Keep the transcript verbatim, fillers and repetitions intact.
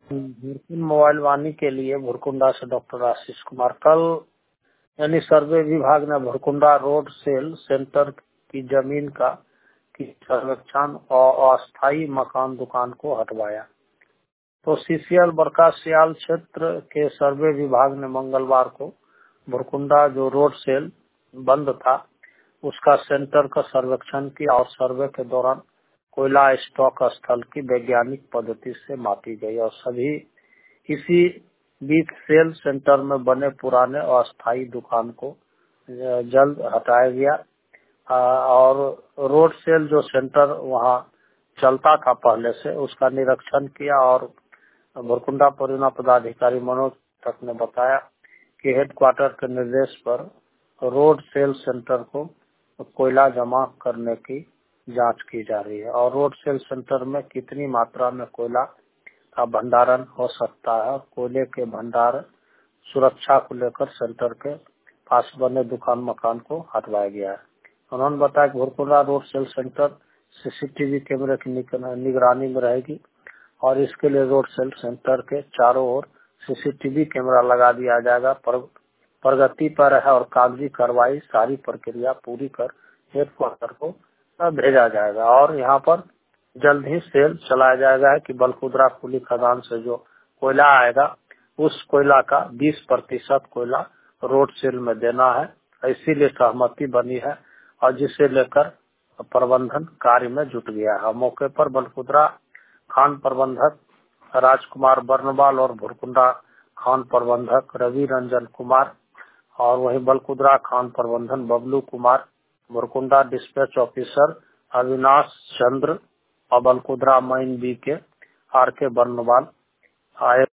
भुरकुंड mobile वाणी के लिए भुरकुंडा से डॉक्टर आशीष कुमार। कल यानी सर्वे विभाग ने भुरकुंडा रोड सेल सेंटर की जमीन का की सर्वेक्षण और अस्थायी मकान दुकान को हटवाया। तो सीसीएल बरका सियाल क्षेत्र के सर्वे विभाग ने मंगलवार को भुरकुंडा जो रोड सेल बंद था उसका सेंटर का सर्वेक्षण किया और सर्वे के दौरान कोयला स्टॉक स्थल की वैज्ञानिक पद्धति से मापी गई और सभी इसी बीच सेल सेंटर में बने पुराने अस्थायी दुकान को जल्द हटाया गया और रोड सेल जो सेंटर वहां चलता था पहले से उसका निरीक्षण किया और भुरकुंडा परियोजना पदाधिकारी मनोज तक ने बताया कि हेडक्वार्टर के निर्देश पर रोड सेल सेंटर को कोयला जमा करने की जांच की जा रही है और रोड सेल सेंटर में कितनी मात्रा में कोयला का भंडारण हो सकता है। कोयले के भंडार सुरक्षा को लेकर सेंटर के पास बने दुकान मकान को हटवाया गया है। उन्होंने बताया कि Bhurkunda road sale centre CCTV कैमरे की निगरानी में रहेगी और इसके लिए रोड सेल सेंटर के चारों ओर सीसीटीवी कैमरा लगा दिया जाएगा। पर, प्रगति पर है और कागजी कार्रवाई सारी प्रक्रिया पूरी कर हेडक्वार्टर को भेजा जाएगा और यहाँ पर जल्द ही सेल चलाया जाएगा कि बलकुदरा कुली खदान से जो कोयला आएगा उस कोयला का बीस प्रतिशत कोयला रोड सेल में देना है। इसीलिए सहमति बनी है और जिसे लेकर प्रबंधन कार्य में जुट गया है। मौके पर बलकुदरा खान प्रबंधक राजकुमार बर्नवाल और भुरकुंडा खान प्रबंधक रवि रंजन कुमार और वहीं बलकुदरा खान प्रबंधन बबलू कुमार, भुरकुंडा डिस्पैच ऑफिसर अविनाश चंद्र और बलकुदरा माइन बी के आर के बर्नवाल आए।